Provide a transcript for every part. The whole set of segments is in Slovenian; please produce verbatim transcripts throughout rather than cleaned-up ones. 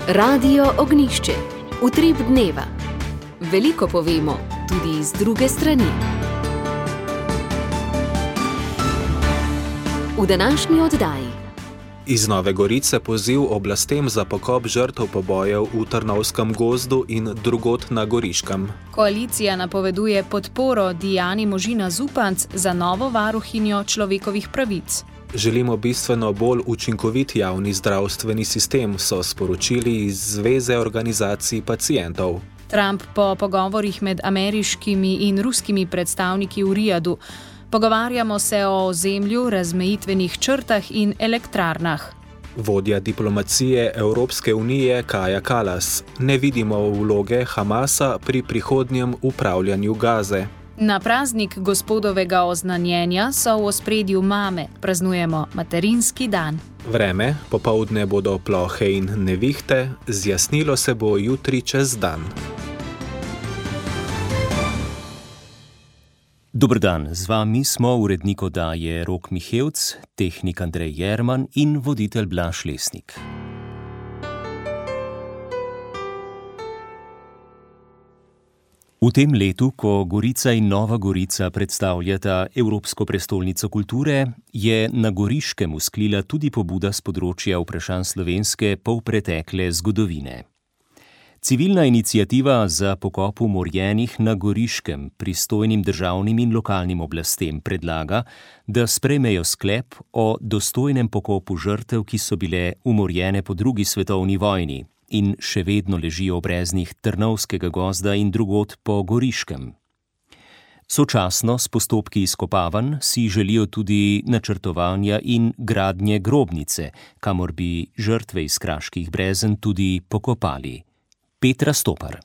Radio Ognjišče. Utrip dneva. Veliko povemo, tudi z druge strani. V današnji oddaji. Iz Nove Gorice poziv oblastem za pokop žrtev pobojev v Trnovskem gozdu in drugod na Goriškem. Koalicija napoveduje podporo Dijani Možina Zupanc za novo varuhinjo človekovih pravic. Želimo bistveno bolj učinkovit javni zdravstveni sistem, so sporočili iz Zveze organizacij pacientov. Trump po pogovorih med ameriškimi in ruskimi predstavniki v Rijadu. Pogovarjamo se o ozemlju, razmejitvenih črtah in elektrarnah. Vodja diplomacije Evropske unije Kaja Kallas: ne vidimo vloge Hamasa pri prihodnjem upravljanju Gaze. Na praznik gospodovega oznanjenja so v ospredju mame, praznujemo materinski dan. Vreme, popoldne bodo plohe in nevihte, zjasnilo se bo jutri čez dan. Dober dan, z vami smo urednik oddaje Rok Mihevc, tehnik Andrej Jerman in voditelj Blaž Lesnik. V tem letu, ko Gorica in Nova Gorica predstavljata Evropsko prestolnico kulture, je na Goriškem usklila tudi pobuda s področja vprašanj slovenske polpretekle zgodovine. Civilna iniciativa za pokop umorjenih na Goriškem pristojnim državnim in lokalnim oblastem predlaga, da sprejmejo sklep o dostojnem pokopu žrtev, ki so bile umorjene po drugi svetovni vojni in še vedno ležijo v breznih Trnovskega gozda in drugod po Goriškem. Sočasno s postopki izkopavanj si želijo tudi načrtovanja in gradnje grobnice, kamor bi žrtve iz kraških brezen tudi pokopali. Petra Stopar.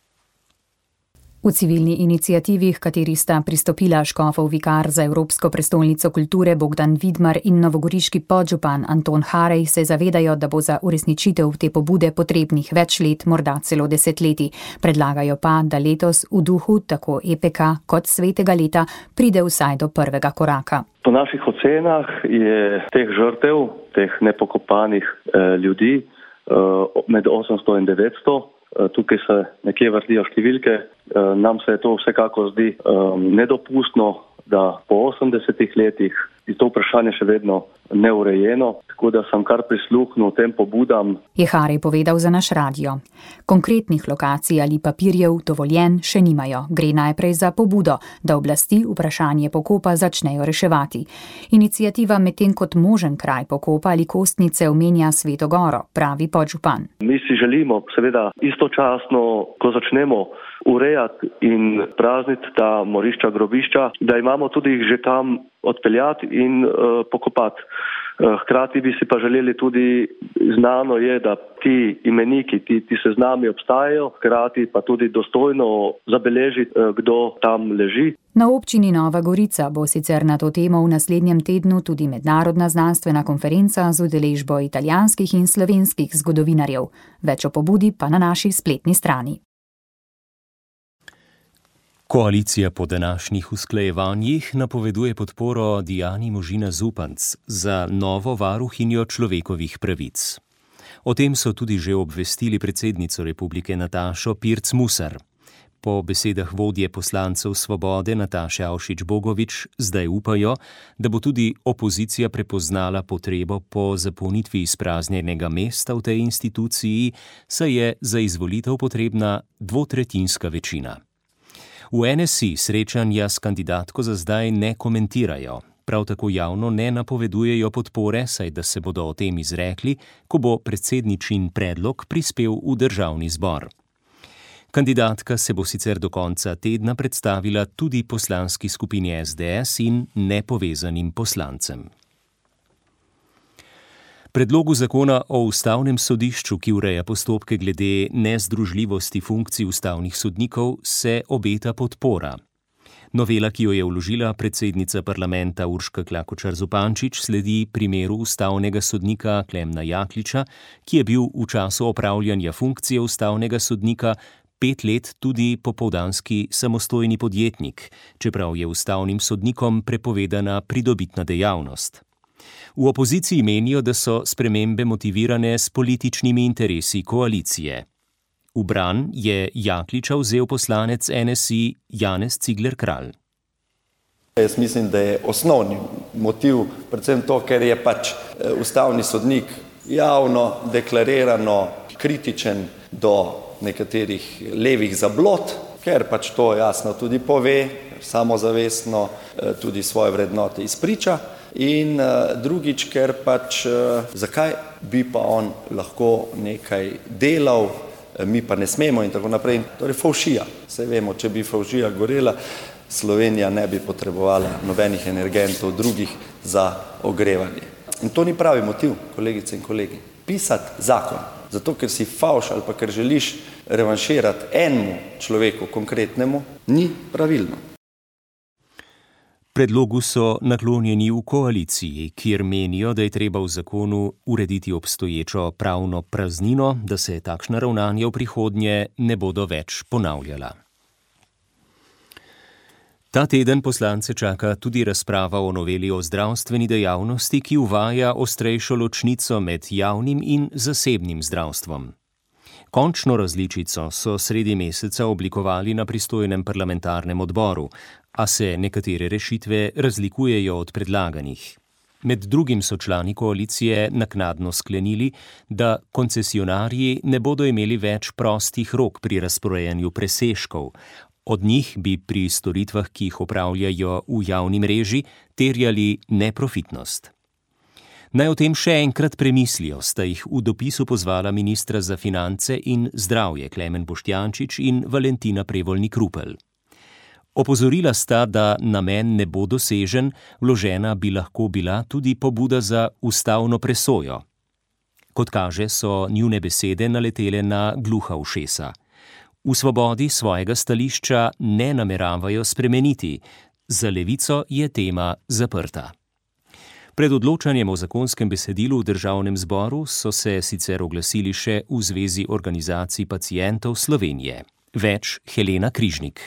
V civilni iniciativi, h kateri sta pristopila škofov vikar za Evropsko prestolnico kulture Bogdan Vidmar in novogoriški podžupan Anton Harej, se zavedajo, da bo za uresničitev te pobude potrebnih več let, morda celo desetletij. Predlagajo pa, da letos v duhu tako E P K kot svetega leta pride vsaj do prvega koraka. Po naših ocenah je teh žrtev, teh nepokopanih eh, ljudi eh, med osemsto in devetsto. Tukaj se nekje vrtijo številke. Nam se to vsekako zdi um, nedopustno, da po osemdesetih letih je to vprašanje še vedno neurejeno, tako da sem kar prisluhnil tem pobudam. Je Harej povedal za naš radio. Konkretnih lokacij ali papirjev dovoljen še nimajo. Gre najprej za pobudo, da oblasti vprašanje pokopa začnejo reševati. Iniciativa medtem kot možen kraj pokopa ali kostnice omenja Sveto Goro, pravi podžupan. Mi si želimo seveda istočasno, ko začnemo urejati in prazniti ta morišča, grobišča, da imamo tudi jih že tam odpeljati in uh, pokopati. Uh, hkrati bi si pa želeli tudi, znano je, da ti imeniki, ti, ti seznami obstajajo, hkrati pa tudi dostojno zabeležiti, uh, kdo tam leži. Na občini Nova Gorica bo sicer na to temo v naslednjem tednu tudi mednarodna znanstvena konferenca z udeležbo italijanskih in slovenskih zgodovinarjev. Več o pobudi pa na naši spletni strani. Koalicija po današnjih usklajevanjih napoveduje podporo Dijani Možina Zupanc za novo varuhinjo človekovih pravic. O tem so tudi že obvestili predsednico republike Natašo Pirc Musar. Po besedah vodje poslancev Svobode Nataše Avšič Bogovič zdaj upajo, da bo tudi opozicija prepoznala potrebo po zapolnitvi izpraznjenega mesta v tej instituciji, saj je za izvolitev potrebna dvotretjinska večina. V N S I srečanja s kandidatko za zdaj ne komentirajo. Prav tako javno ne napovedujejo podpore, saj da se bodo o tem izrekli, ko bo predsedničin predlog prispel v državni zbor. Kandidatka se bo sicer do konca tedna predstavila tudi poslanski skupini S D S in nepovezanim poslancem. Predlogu zakona o ustavnem sodišču, ki ureja postopke glede nezdružljivosti funkcij ustavnih sodnikov, se obeta podpora. Novela, ki jo je vložila predsednica parlamenta Urška Klakočar Zupančič, sledi primeru ustavnega sodnika Klemna Jakliča, ki je bil v času opravljanja funkcije ustavnega sodnika pet let tudi popoldanski samostojni podjetnik, čeprav je ustavnim sodnikom prepovedana pridobitna dejavnost. V opoziciji menijo, da so spremembe motivirane s političnimi interesi koalicije. V bran je Jakliča vzel poslanec N S I Janez Cigler Kralj. Jaz mislim, da je osnovni motiv predvsem to, ker je pač ustavni sodnik javno deklarirano kritičen do nekaterih levih zablod, ker pač to jasno tudi pove, samozavestno tudi svoje vrednote izpriča. In drugič, ker pač zakaj bi pa on lahko nekaj delal, mi pa ne smemo in tako naprej. Torej fovšija. Saj vemo, če bi fovšija gorela, Slovenija ne bi potrebovala nobenih energentov drugih za ogrevanje. In to ni pravi motiv, kolegice in kolegi. Pisati zakon, zato ker si favš ali pa ker želiš revanširati enemu človeku konkretnemu, ni pravilno. Predlogu so naklonjeni v koaliciji, kjer menijo, da je treba v zakonu urediti obstoječo pravno praznino, da se takšna ravnanja v prihodnje ne bodo več ponavljala. Ta teden poslance čaka tudi razprava o noveli o zdravstveni dejavnosti, ki uvaja ostrejšo ločnico med javnim in zasebnim zdravstvom. Končno različico so sredi meseca oblikovali na pristojnem parlamentarnem odboru, a se nekatere rešitve razlikujejo od predlaganih. Med drugim so člani koalicije naknadno sklenili, da koncesionarji ne bodo imeli več prostih rok pri razporejanju presežkov. Od njih bi pri storitvah, ki jih opravljajo v javni mreži, terjali neprofitnost. Naj o tem še enkrat premislijo, sta jih v dopisu pozvala ministra za finance in zdravje Klemen Boštjančič in Valentina Prevolnik Rupel. Opozorila sta, da namen ne bo dosežen, vložena bi lahko bila tudi pobuda za ustavno presojo. Kot kaže, so njune besede naletele na gluha ušesa. V Svobodi svojega stališča ne nameravajo spremeniti, za Levico je tema zaprta. Pred odločanjem o zakonskem besedilu v državnem zboru so se sicer oglasili še v Zvezi organizacij pacientov Slovenije. Več Helena Križnik.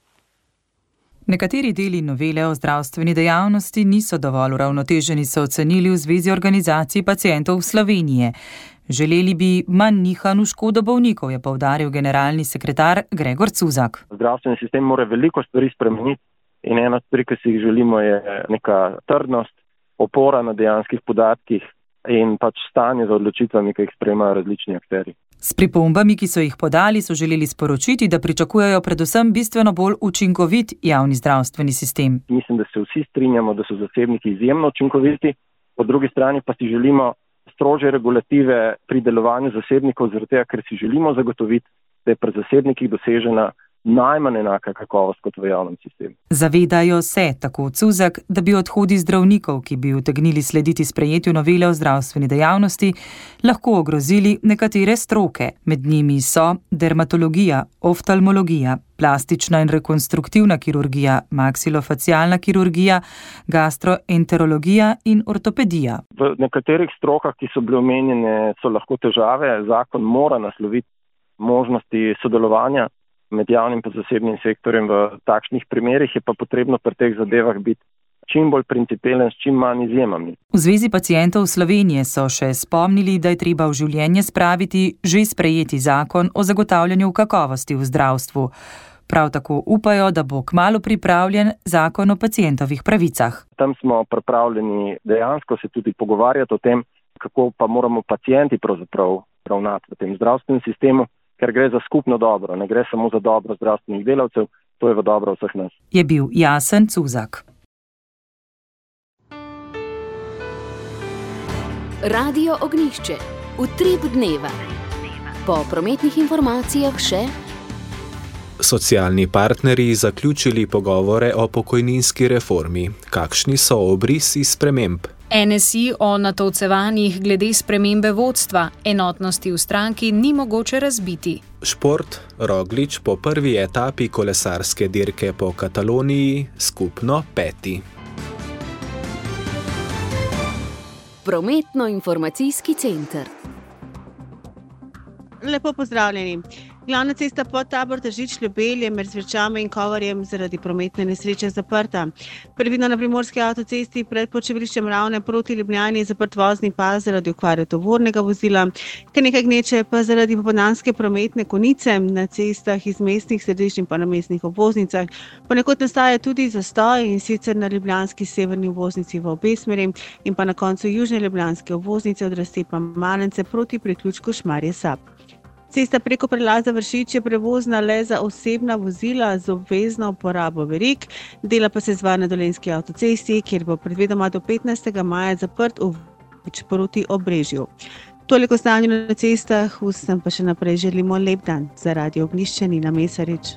Nekateri deli novele o zdravstveni dejavnosti niso dovolj uravnoteženi, so ocenili v Zvezi organizacij pacientov Slovenije. Želeli bi manj nihanu škodo bolnikov, je poudaril generalni sekretar Gregor Cuzak. Zdravstveni sistem mora veliko stvari spremeniti in ena stvar, ki si jih želimo, je neka trdnost, opora na dejanskih podatkih in pač stanje za odločitvami, ki jih sprejemajo različni akterji. S pripombami, ki so jih podali, so želeli sporočiti, da pričakujejo predvsem bistveno bolj učinkovit javni zdravstveni sistem. Mislim, da se vsi strinjamo, da so zasebniki izjemno učinkoviti, po drugi strani pa si želimo strožje regulative pri delovanju zasebnikov, zaradi tega, ker si želimo zagotoviti, da je pri zasebnikih dosežena najmanj enaka kakovost kot v javnem sistemu. Zavedajo se, tako Cuzak, da bi odhodi zdravnikov, ki bi utegnili slediti sprejetju novele o zdravstveni dejavnosti, lahko ogrozili nekatere stroke. Med njimi so dermatologija, oftalmologija, plastična in rekonstruktivna kirurgija, maksilofacialna kirurgija, gastroenterologija in ortopedija. V nekaterih strokah, ki so bile omenjene, so lahko težave. Zakon mora nasloviti možnosti sodelovanja med javnim in zasebnim sektorjem v takšnih primerih, je pa potrebno pri teh zadevah biti čim bolj principialen, s čim manj izjemami. V Zvezi pacientov Slovenije so še spomnili, da je treba v življenje spraviti že sprejeti zakon o zagotavljanju kakovosti v zdravstvu. Prav tako upajo, da bo kmalu pripravljen zakon o pacientovih pravicah. Tam smo pripravljeni dejansko se tudi pogovarjati o tem, kako pa moramo pacienti pravzaprav ravnati v tem zdravstvenem sistemu, ker gre za skupno dobro, ne gre samo za dobro zdravstvenih delavcev, to je v dobro vseh nas. Je bil Jasen Cuzak. Radio Ognjišče. Utrip dneva. Po prometnih informacijah še socialni partnerji zaključili pogovore o pokojninski reformi. Kakšni so obrisi sprememb? N S I o natovcevanjih glede spremembe vodstva, enotnosti v stranki ni mogoče razbiti. Šport, Roglič po prvi etapi kolesarske dirke po Kataloniji, skupno peti. Prometno-informacijski center. Lepo pozdravljeni. Glavna cesta Podtabor Tržič-Ljubelj je med Zvečami in Kovarjem zaradi prometne nesreče zaprta. Previdno na primorski avtocesti pred počivališčem Ravne proti Ljubljani je zaprt vozni pas zaradi okvare tovornega vozila, kar nekaj gneče pa zaradi popoldanske prometne konice na cestah iz mestnih središč in pa na mestnih obvoznicah. Ponekod nastaja tudi zastoj, in sicer na ljubljanski severni obvoznici v obe smeri in pa na koncu južne ljubljanske obvoznice od raztepa Malence proti priključku Šmarje-Sap. Cesta preko prelaza Vršič je prevozna le za osebna vozila z obvezno uporabo verig, dela pa se izvaja na Dolenjski avtocesti, kjer bo predvidoma do petnajstega maja zaprt Uvič proti Obrežju. Toliko stanju na cestah, vsem pa še naprej želimo lep dan. Za Radio Ognjišče Nina Mesarič.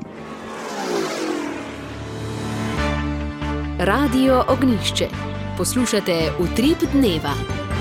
Radio Ognjišče. Poslušate Utrip dneva.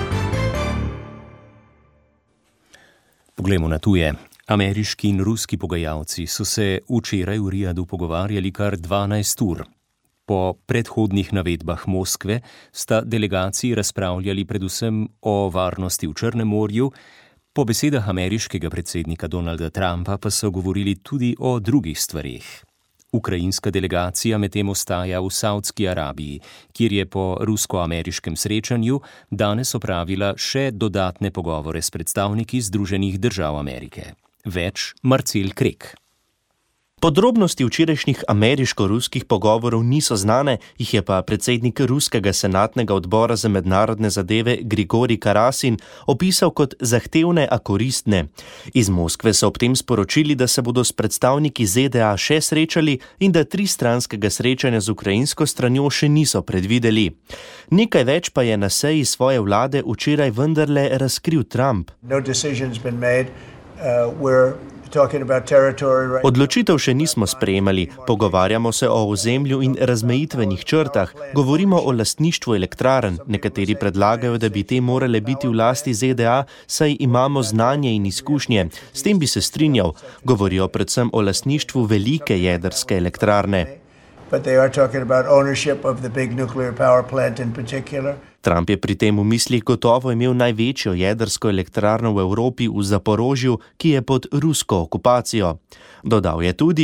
Poglejmo na tuje. Ameriški in ruski pogajalci so se včeraj v Rijadu pogovarjali kar dvanajst ur. Po predhodnih navedbah Moskve sta delegaciji razpravljali predvsem o varnosti v Črnem morju, po besedah ameriškega predsednika Donalda Trumpa pa so govorili tudi o drugih stvareh. Ukrajinska delegacija medtem ostaja v Saudski Arabiji, kjer je po rusko-ameriškem srečanju danes opravila še dodatne pogovore s predstavniki Združenih držav Amerike. Več Marcel Krek. Podrobnosti včerajšnjih ameriško-ruskih pogovorov niso znane, jih je pa predsednik ruskega senatnega odbora za mednarodne zadeve Grigorij Karasin opisal kot zahtevne, a koristne. Iz Moskve so ob tem sporočili, da se bodo s predstavniki Z D A še srečali in da tristranskega srečanja z ukrajinsko stranjo še niso predvideli. Nekaj več pa je na seji svoje vlade včeraj vendarle razkril Trump. No decision's been made. Uh, we're Odločitev še nismo sprejemali, pogovarjamo se o ozemlju in razmejitvenih črtah, govorimo o lastništvu elektrarn, nekateri predlagajo, da bi te morale biti v lasti Z D A, saj imamo znanje in izkušnje, s tem bi se strinjal, govorijo predvsem o lastništvu velike jedrske elektrarne. But they are talking about ownership of the big nuclear power plant in particular. Trump je pri tem v mislih gotovo imel največjo jedrsko elektrarno v Evropi v Zaporožju, ki je pod rusko okupacijo. Dodal je tudi,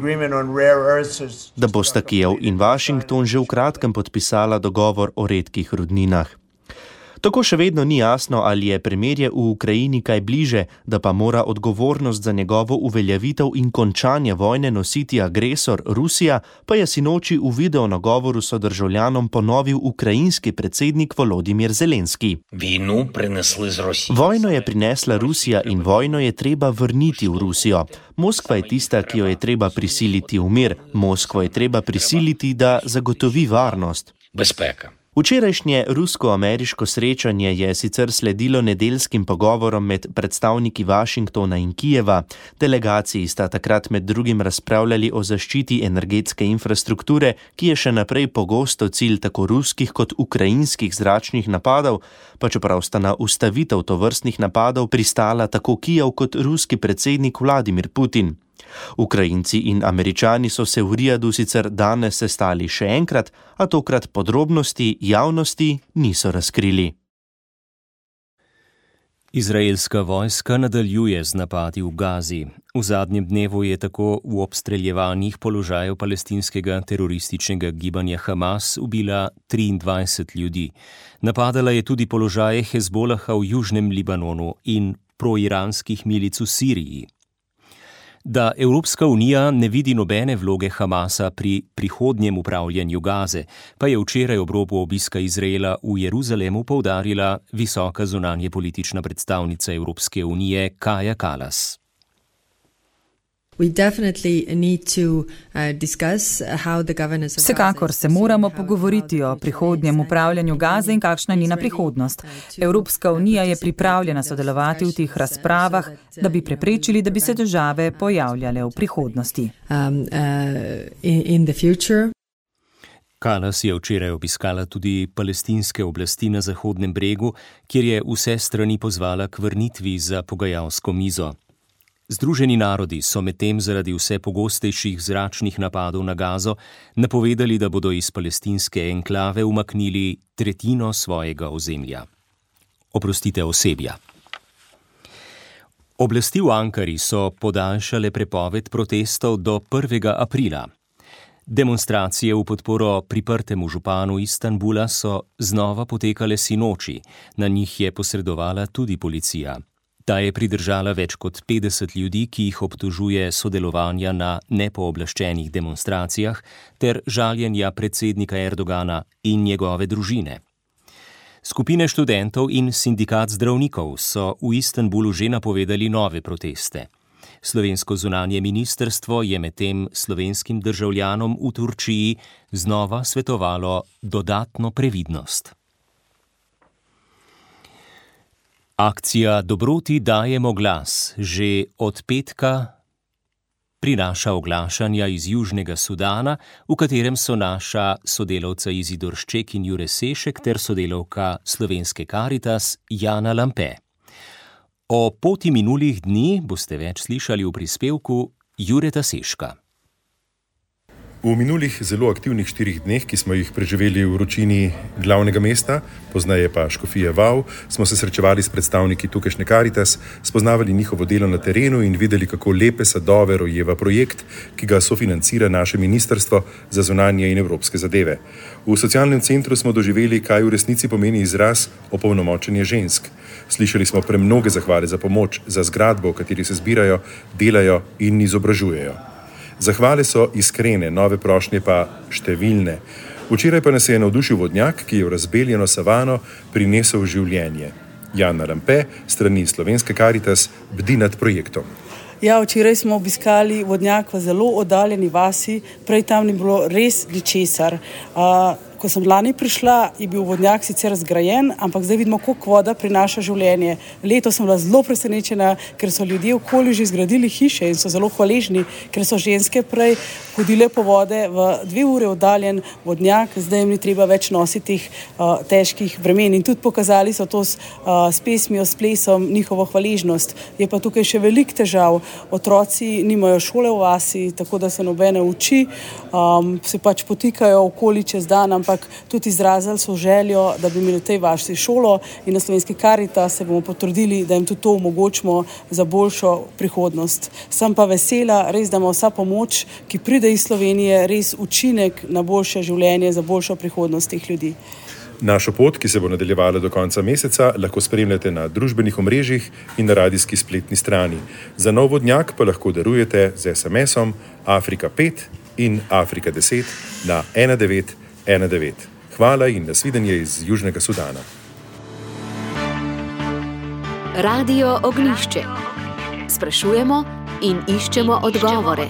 da bosta Kijev in Washington že v kratkem podpisala dogovor o redkih rudninah. Tako še vedno ni jasno, ali je premirje v Ukrajini kaj bliže, da pa mora odgovornost za njegovo uveljavitev in končanje vojne nositi agresor Rusija, pa je sinoči v video nagovoru sodržavljanom ponovil ukrajinski predsednik Volodimir Zelenski. Vojno je prinesla Rusija in vojno je treba vrniti v Rusijo. Moskva je tista, ki jo je treba prisiliti v mir. Moskvo je treba prisiliti, da zagotovi varnost. Bezpeka. Včerajšnje rusko-ameriško srečanje je sicer sledilo nedeljskim pogovorom med predstavniki Washingtona in Kijeva. Delegaciji sta takrat med drugim razpravljali o zaščiti energetske infrastrukture, ki je še naprej pogosto cilj tako ruskih kot ukrajinskih zračnih napadov, pa čeprav sta na ustavitev tovrstnih napadov pristala tako Kijev kot ruski predsednik Vladimir Putin. Ukrajinci in Američani so se v Rijadu sicer danes sestali še enkrat, a tokrat podrobnosti javnosti niso razkrili. Izraelska vojska nadaljuje z napadi v Gazi. V zadnjem dnevu je tako v obstreljevanjih položajev palestinskega terorističnega gibanja Hamas ubila triindvajset ljudi. Napadala je tudi položaje Hezbolaha v južnem Libanonu in proiranskih milic v Siriji. Da Evropska unija ne vidi nobene vloge Hamasa pri prihodnjem upravljanju Gaze, pa je včeraj ob robu obiska Izraela v Jeruzalemu poudarila visoka zunanjepolitična predstavnica Evropske unije Kaja Kallas. Vsekakor se moramo pogovoriti o prihodnjem upravljanju Gaze in kakšna je njena prihodnost. Evropska unija je pripravljena sodelovati v teh razpravah, da bi preprečili, da bi se težave pojavljale v prihodnosti. Um, uh, Kallas je včeraj obiskala tudi palestinske oblasti na Zahodnem bregu, kjer je vse strani pozvala k vrnitvi za pogajalsko mizo. Združeni narodi so medtem zaradi vse pogostejših zračnih napadov na Gazo napovedali, da bodo iz palestinske enklave umaknili tretjino svojega ozemlja. Oprostite, osebja. Oblasti v Ankari so podaljšale prepoved protestov do prvega aprila. Demonstracije v podporo priprtemu županu Istanbula so znova potekale sinoči, na njih je posredovala tudi policija. Ta je pridržala več kot petdeset ljudi, ki jih obtožuje sodelovanja na nepooblaščenih demonstracijah ter žaljenja predsednika Erdogana in njegove družine. Skupine študentov in sindikat zdravnikov so v Istanbulu že napovedali nove proteste. Slovensko zunanje ministrstvo je medtem slovenskim državljanom v Turčiji znova svetovalo dodatno previdnost. Akcija Dobroti dajemo glas že od petka prinaša oglašanja iz Južnega Sudana, v katerem so naša sodelavca Izidor Šček in Jure Sešek ter sodelavka Slovenske Karitas Jana Lampe. O poti minulih dni boste več slišali v prispevku Jureta Seška. V minulih zelo aktivnih štirih dneh, ki smo jih preživeli v vročini glavnega mesta, poznaje pa Škofije Val, smo se srečevali s predstavniki tukajšnje Karitas, spoznavali njihovo delo na terenu in videli, kako lepe sadove rojeva projekt, ki ga sofinancira naše ministrstvo za zunanje in evropske zadeve. V socialnem centru smo doživeli, kaj v resnici pomeni izraz opolnomočenje žensk. Slišali smo premnoge zahvale za pomoč, za zgradbo, v kateri se zbirajo, delajo in izobražujejo. Zahvale so iskrene, nove prošnje pa številne. Včeraj pa nas je navdušil vodnjak, ki je v razbeljeno savano prinesel življenje. Jana Lampe, strani Slovenske Karitas, bdi nad projektom. Ja, včeraj smo obiskali vodnjak v zelo oddaljeni vasi, prej tam ni bilo res ničesar. Uh, Ko sem lani prišla, je bil vodnjak sicer zgrajen, ampak zdaj vidimo, koliko voda prinaša življenje. Leto sem bila zelo presenečena, ker so ljudje okoli že zgradili hiše in so zelo hvaležni, ker so ženske prej hodile po vode v dve ure oddaljen vodnjak, zdaj jim ni treba več nositi teh uh, težkih bremen. In tudi pokazali so to s, uh, s pesmijo, s plesom, njihovo hvaležnost. Je pa tukaj še veliko težav. Otroci nimajo šole v vasi, tako da se nobene uči, um, se pač potikajo okoli čez dan, ampak tudi izrazili so željo, da bi imeli v tej vasi šolo in na Slovenski Karitas se bomo potrudili, da jim tudi to omogočimo za boljšo prihodnost. Sem pa vesela, res, da ima vsa pomoč, ki pride iz Slovenije, res učinek na boljše življenje, za boljšo prihodnost teh ljudi. Našo pot, ki se bo nadaljevala do konca meseca, lahko spremljate na družbenih omrežjih in na radijski spletni strani. Za nov vodnjak pa lahko darujete z es em esom Afrika pet in Afrika deset na ena devet ena devet. Hvala in nasvidenje iz Južnega Sudana. Radio Ognjišče. Sprašujemo in iščemo odgovore.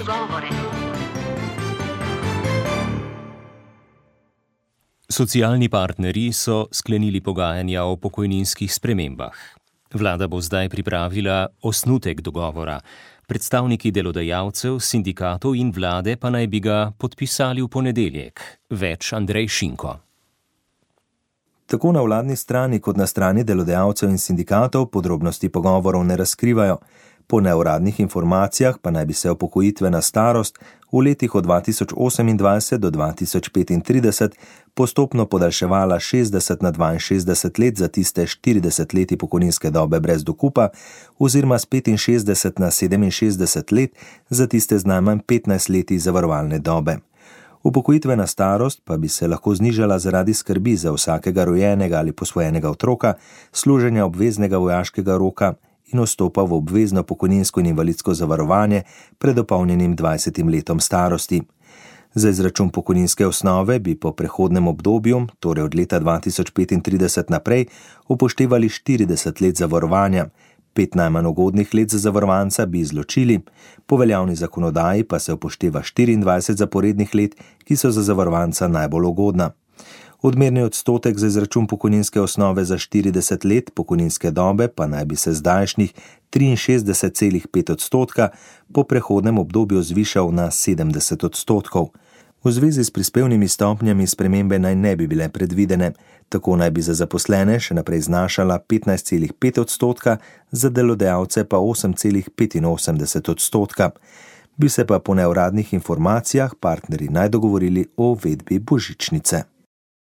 Socialni partnerji so sklenili pogajanja o pokojninskih spremembah. Vlada bo zdaj pripravila osnutek dogovora. Predstavniki delodajalcev, sindikatov in vlade pa naj bi ga podpisali v ponedeljek. Več Andrej Šinko. Tako na vladni strani kot na strani delodajalcev in sindikatov podrobnosti pogovorov ne razkrivajo. Po neuradnih informacijah pa naj bi se upokojitvena starost v letih od dva tisoč osemindvajset do dva tisoč petintrideset postopno podaljševala šestdeset na dvainšestdeset let za tiste štirideset leti pokojninske dobe brez dokupa oziroma s petinšestdeset na sedeminšestdeset let za tiste z najmanj petnajst leti zavarovalne dobe. Upokojitvena starost pa bi se lahko znižala zaradi skrbi za vsakega rojenega ali posvojenega otroka, služenja obveznega vojaškega roka in vstopa v obvezno pokojninsko in invalidsko zavarovanje pred dopolnjenim dvajsetim letom starosti. Za izračun pokojninske osnove bi po prehodnem obdobju, torej od leta dva tisoč petintrideset naprej, upoštevali štirideset let zavarovanja, pet najmanj ugodnih let za zavarovanca bi izločili, po veljavni zakonodaji pa se upošteva štiriindvajset zaporednih let, ki so za zavarovanca najbolj ugodna. Odmerni odstotek za izračun pokojninske osnove za štirideset let pokojninske dobe pa naj bi se zdajšnjih triinšestdeset celih pet odstotka po prehodnem obdobju zvišal na sedemdeset odstotkov. V zvezi s prispevnimi stopnjami spremembe naj ne bi bile predvidene, tako naj bi za zaposlene še naprej znašala petnajst celih pet odstotka, za delodajalce pa osem celih petinosemdeset odstotka. Bi se pa po neuradnih informacijah partnerji naj dogovorili o uvedbi božičnice.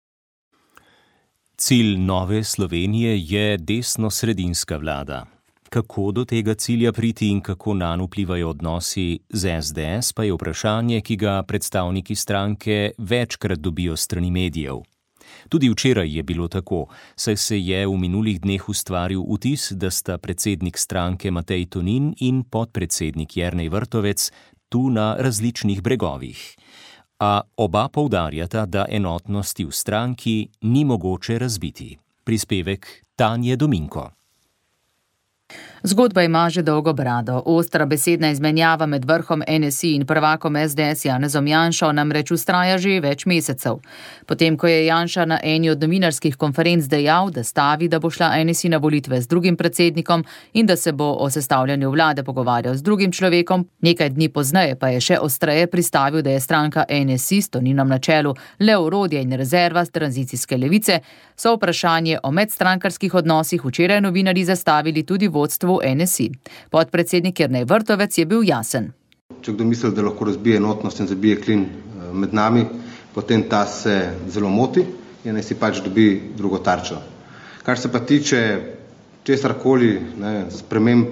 Cilj Nove Slovenije je desno-sredinska vlada. Kako do tega cilja priti in kako nanj vplivajo odnosi z es de es, pa je vprašanje, ki ga predstavniki stranke večkrat dobijo strani medijev. Tudi včeraj je bilo tako, saj se je v minulih dneh ustvaril vtis, da sta predsednik stranke Matej Tonin in podpredsednik Jernej Vrtovec tu na različnih bregovih. A oba poudarjata, da enotnosti v stranki ni mogoče razbiti. Prispevek Tanje Dominko. Zgodba ima že dolgo brado. Ostra besedna izmenjava med vrhom en es i in prvakom es de es Janezom Janšo namreč vztraja že več mesecev. Potem, ko je Janša na eni od novinarskih konferenc dejal, da stavi, da bo šla en es i na volitve z drugim predsednikom in da se bo o sestavljanju vlade pogovarjal z drugim človekom, nekaj dni pozneje pa je še ostreje pristavil, da je stranka en es i s Toninom na čelu le orodje in rezerva z tranzicijske levice, so vprašanje o medstrankarskih odnosih včeraj novinarji zastavili tudi vodstvu en es i. Podpredsednik Jernej Vrtovec je bil jasen. Če kdo misli, da lahko razbije enotnost in zabije klin med nami, potem ta se zelo moti in naj si pač dobi drugo tarčo. Kar se pa tiče česarkoli, ne, sprememb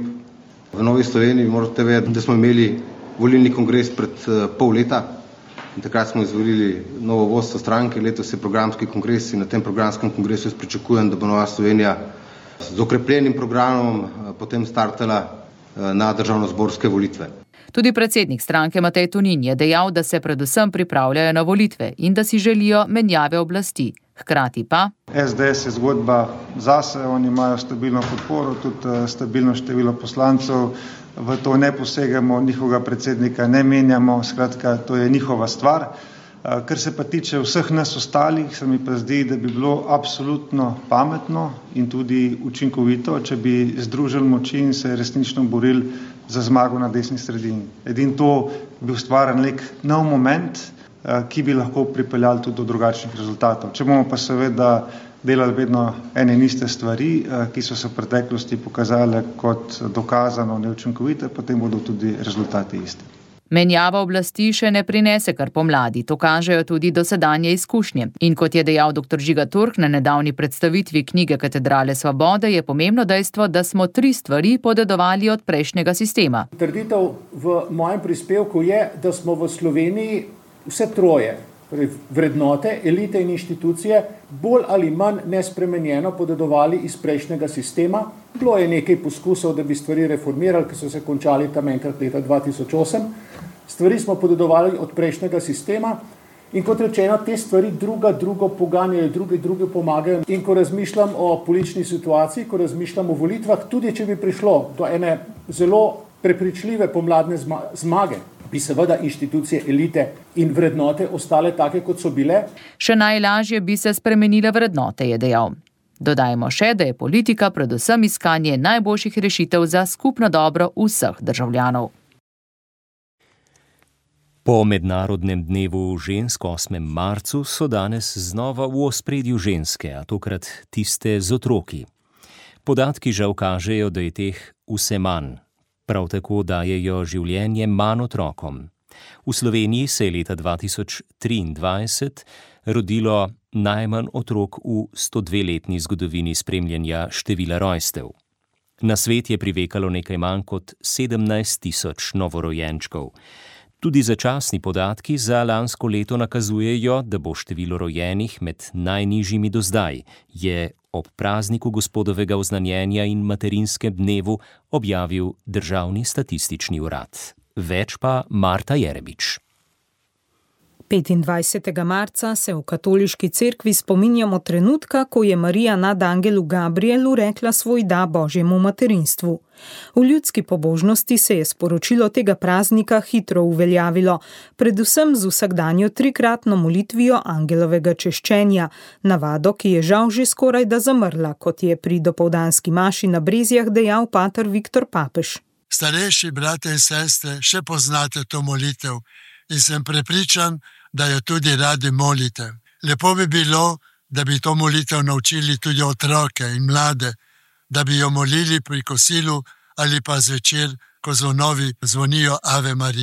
v Novi Sloveniji, morate vedeti, da smo imeli volilni kongres pred pol leta in takrat smo izvolili novo vodstvo stranke, letos je programski kongres in na tem programskem kongresu jaz pričakujem, da bo Nova Slovenija z okrepljenim programom potem startala na državnozborske volitve. Tudi predsednik stranke Matej Tonin je dejal, da se predvsem pripravljajo na volitve in da si želijo menjave oblasti. Hkrati pa es de es je zgodba zase, oni imajo stabilno podporo, tudi stabilno število poslancev, v to ne posegamo, njihovega predsednika ne menjamo, skratka, to je njihova stvar. Kar se pa tiče vseh nas ostalih, se mi pa zdi, da bi bilo absolutno pametno in tudi učinkovito, če bi združili moči in se resnično borili za zmago na desni sredini. Edin to bi ustvaril nek nov moment, ki bi lahko pripeljali tudi do drugačnih rezultatov. Če bomo pa seveda delali vedno ene in iste stvari, ki so se v preteklosti pokazale kot dokazano neučinkovite, potem bodo tudi rezultati isti. Menjava oblasti še ne prinese kar pomladi, to kažejo tudi dosedanje izkušnje. In kot je dejal doktor Žiga Turk na nedavni predstavitvi knjige Katedrale svobode, je pomembno dejstvo, da smo tri stvari podedovali od prejšnjega sistema. Trditev v mojem prispevku je, da smo v Sloveniji vse troje, torej vrednote, elite in inštitucije, bolj ali manj nespremenjeno podedovali iz prejšnjega sistema. Bilo je nekaj poskusov, da bi stvari reformirali, ki so se končali tam enkrat leta dva tisoč osem. Stvari smo podedovali od prejšnjega sistema in kot rečeno, te stvari druga drugo poganjajo, drugi drugi pomagajo. In ko razmišljam o politični situaciji, ko razmišljam o volitvah, tudi če bi prišlo do ene zelo prepričljive pomladne zmage, bi seveda inštitucije, elite in vrednote ostale take, kot so bile. Še najlažje bi se spremenile vrednote, je dejal. Dodajmo še, da je politika predvsem iskanje najboljših rešitev za skupno dobro vseh državljanov. Po mednarodnem dnevu žensk osmem marcu so danes znova v ospredju ženske, a tokrat tiste z otroki. Podatki žal kažejo, da je teh vse manj. Prav tako dajejo življenje manj otrokom. V Sloveniji se je leta dva tisoč triindvajset rodilo najmanj otrok v sto dve letni zgodovini spremljanja števila rojstev. Na svet je privekalo nekaj manj kot sedemnajst tisoč novorojenčkov. Tudi začasni podatki za lansko leto nakazujejo, da bo število rojenih med najnižjimi do zdaj, je ob prazniku gospodovega oznanjenja in materinskem dnevu objavil Državni statistični urad. Več pa Marta Jerebič. petindvajsetega marca se v katoliški cerkvi spominjamo trenutka, ko je Marija nad angelu Gabrielu rekla svoj da Božjemu materinstvu. V ljudski pobožnosti se je sporočilo tega praznika hitro uveljavilo, predvsem z vsakdanjo trikratno molitvijo angelovega češčenja, navado, ki je žal že skoraj da zamrla, kot je pri dopoldanski maši na Brezjah dejal pater Viktor Papež. Starejši brate in sestre, še poznate to molitev in sem prepričan, da jo tudi radi molite. Lepo bi bilo, da bi to molitev naučili tudi otroke in mlade, da bi jo molili pri kosilu ali pa zvečer, ko zvonovi zvonijo Ave Marijo.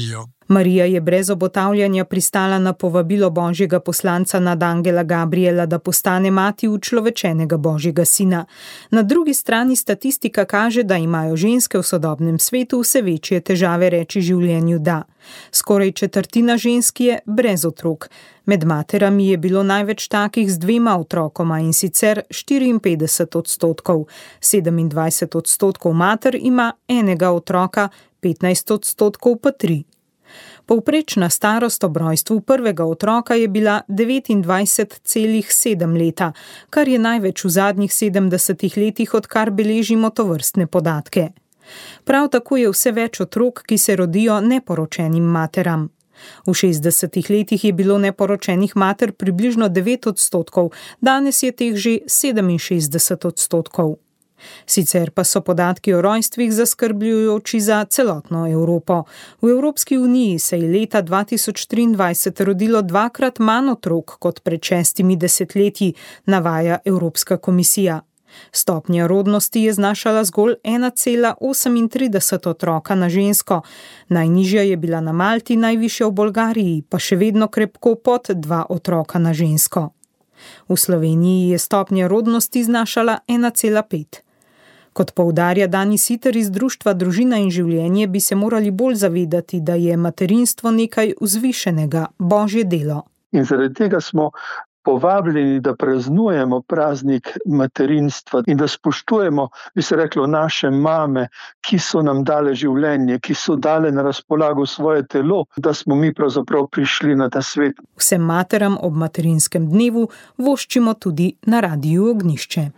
Marija je brez obotavljanja pristala na povabilo božjega poslanca nadangela Gabriela, da postane mati učlovečenega božjega sina. Na drugi strani statistika kaže, da imajo ženske v sodobnem svetu vse večje težave reči življenju da. Skoraj četrtina žensk je brez otrok. Med materami je bilo največ takih z dvema otrokoma, in sicer štiriinpetdeset odstotkov. sedemindvajset odstotkov mater ima enega otroka, petnajst odstotkov pa tri. Povprečna starost ob rojstvu prvega otroka je bila devetindvajset celih sedem leta, kar je največ v zadnjih sedemdesetih letih, odkar beležimo tovrstne podatke. Prav tako je vse več otrok, ki se rodijo neporočenim materam. V šestdesetih letih je bilo neporočenih mater približno devet odstotkov, danes je teh že sedeminšestdeset odstotkov. Sicer pa so podatki o rojstvih zaskrbljujoči za celotno Evropo. V Evropski uniji se je leta dva tisoč triindvajset rodilo dvakrat manj otrok kot pred šestimi desetletji, navaja Evropska komisija. Stopnja rodnosti je znašala zgolj ena cela osemintrideset otroka na žensko. Najnižja je bila na Malti, najvišja v Bolgariji, pa še vedno krepko pod dva otroka na žensko. V Sloveniji je stopnja rodnosti znašala ena cela pet. Kot poudarja Dani Siter iz društva Družina in življenje, bi se morali bolj zavedati, da je materinstvo nekaj vzvišenega, božje delo. In zaradi tega smo povabljeni, da praznujemo praznik materinstva in da spoštujemo, bi se reklo, naše mame, ki so nam dale življenje, ki so dale na razpolago svoje telo, da smo mi pravzaprav prišli na ta svet. Vsem materam ob materinskem dnevu voščimo tudi na Radiu Ognjišče.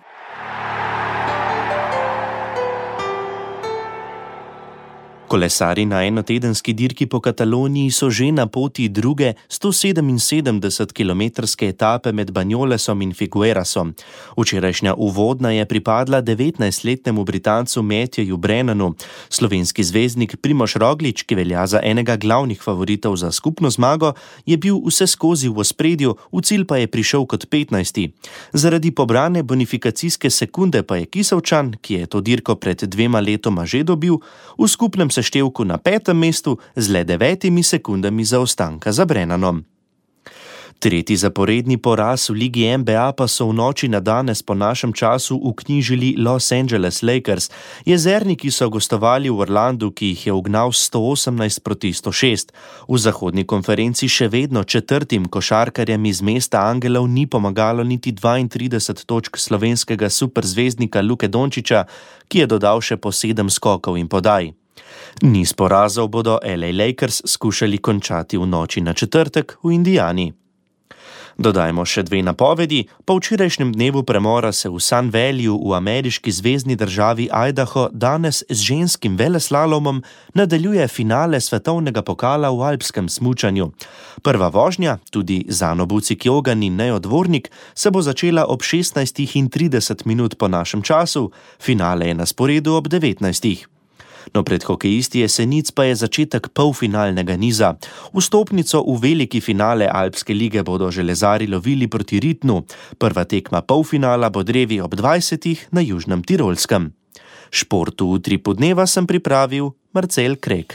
Kolesarji na enotedenski dirki po Kataloniji so že na poti druge sto sedeminsedemdesetkilometrske etape med Banyolesom in Figuerasom. Včerajšnja uvodna je pripadla devetnajstletnemu Britancu Matthewu Brennanu. Slovenski zvezdnik Primož Roglič, ki velja za enega glavnih favoritov za skupno zmago, je bil vseskozi v ospredju, v cilj pa je prišel kot petnajsti. Zaradi pobrane bonifikacijske sekunde pa je Kisovčan, ki je to dirko pred dvema letoma že dobil, v skupnem seštevku na petem mestu z le devetimi sekundami zaostanka za Brennanom. Tretji zaporedni poraz v ligi N B A pa so v noči na danes po našem času vknjižili Los Angeles Lakers. Jezerniki so gostovali v Orlandu, ki jih je ugnal sto osemnajst proti sto šest. V zahodni konferenci še vedno četrtim košarkarjem iz mesta Angelov ni pomagalo niti dvaintrideset točk slovenskega superzvezdnika Luke Dončića, ki je dodal še po sedem skokov in podaj. Niz porazov bodo L A Lakers skušali končati v noči na četrtek v Indijani. Dodajmo še dve napovedi. Po včerajšnjem dnevu premora se v Sun Valleyju v ameriški zvezni državi Idaho danes z ženskim veleslalomom nadaljuje finale svetovnega pokala v alpskem smučanju. Prva vožnja, tudi za Ano Bucik-Jogan in Nejo Dvornik, se bo začela ob šestnajstih in trideset minut po našem času, finale je na sporedu ob devetnajstih. No, pred hokejisti Jesenic pa je začetek polfinalnega niza. Vstopnico v veliki finale Alpske lige bodo železari lovili proti Ritnu. Prva tekma polfinala bo drevi ob dvajsetih na Južnem Tirolskem. Športu v Utripu dneva sem pripravil Marcel Krek.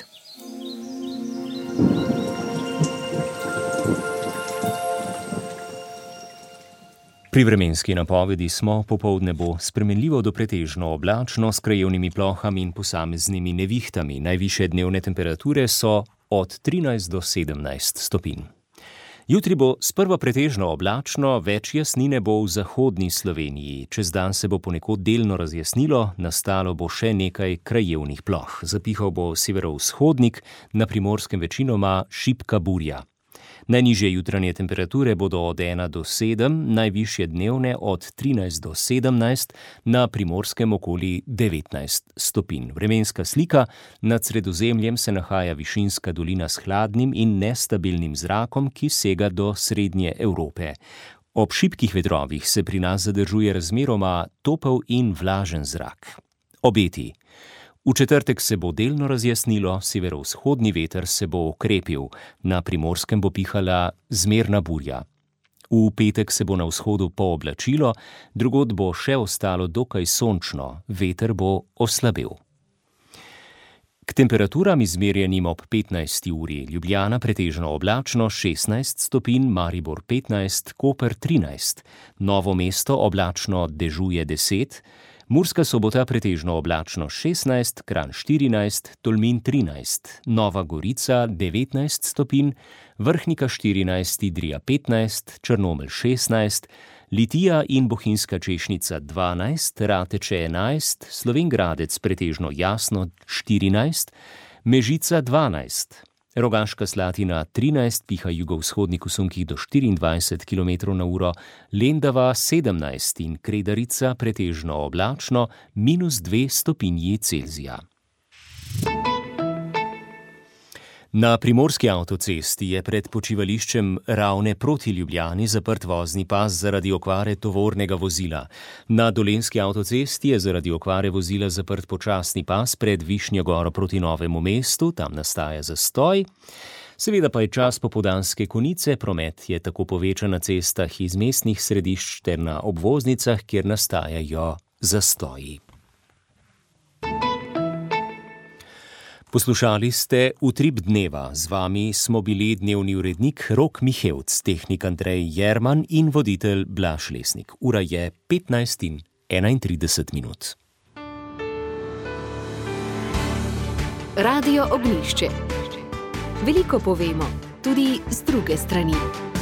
Pri vremenski napovedi smo, popoldne bo spremenljivo do pretežno oblačno s krajevnimi plohami in posameznimi nevihtami. Najvišje dnevne temperature so od trinajst do sedemnajst stopinj. Jutri bo sprva pretežno oblačno, več jasnine bo v zahodni Sloveniji. Čez dan se bo ponekod delno razjasnilo, nastalo bo še nekaj krajevnih ploh. Zapihal bo severovzhodnik, na Primorskem večinoma šibka burja. Najnižje jutranje temperature bodo od ena do sedem, najvišje dnevne od trinajst do sedemnajst, na Primorskem okoli devetnajst stopinj. Vremenska slika: nad Sredozemljem se nahaja višinska dolina s hladnim in nestabilnim zrakom, ki sega do srednje Evrope. Ob šibkih vetrovih se pri nas zadržuje razmeroma topel in vlažen zrak. Obeti: v četrtek se bo delno razjasnilo, severovzhodni veter se bo okrepil, na Primorskem bo pihala zmerna burja. V petek se bo na vzhodu pooblačilo, drugod bo še ostalo dokaj sončno, veter bo oslabel. K temperaturam izmerjenim ob petnajsti uri Ljubljana pretežno oblačno šestnajst stopinj, Maribor petnajst, Koper trinajst, Novo mesto oblačno dežuje deset, Murska Sobota pretežno oblačno šestnajst, Kranj štirinajst, Tolmin trinajst, Nova Gorica devetnajst stopinj, Vrhnika štirinajst, Idrija petnajst, Črnomelj šestnajst, Litija in Bohinjska Češnica dvanajst, Rateče enajst, Slovenj Gradec pretežno jasno štirinajst, Mežica dvanajst, Rogaška Slatina trinajst, piha jugovzhodnik v sunkih do štiriindvajset kilometrov na uro, Lendava sedemnajst in Kredarica pretežno oblačno minus dve stopinji Celzija. Na primorski avtocesti je pred počivališčem Ravne proti Ljubljani zaprt vozni pas zaradi okvare tovornega vozila. Na dolenjski avtocesti je zaradi okvare vozila zaprt počasni pas pred Višnjo Goro proti Novemu mestu, tam nastaja zastoj. Seveda pa je čas popoldanske konice, promet je tako povečan na cestah iz mestnih središč ter na obvoznicah, kjer nastajajo zastoji. Poslušali ste Utrip dneva, z vami smo bili dnevni urednik Rok Mihevc, tehnik Andrej Jerman in voditelj Blaž Lesnik. Ura je petnajst in enaintrideset minut. Radio Ognjišče. Veliko povemo, tudi z druge strani.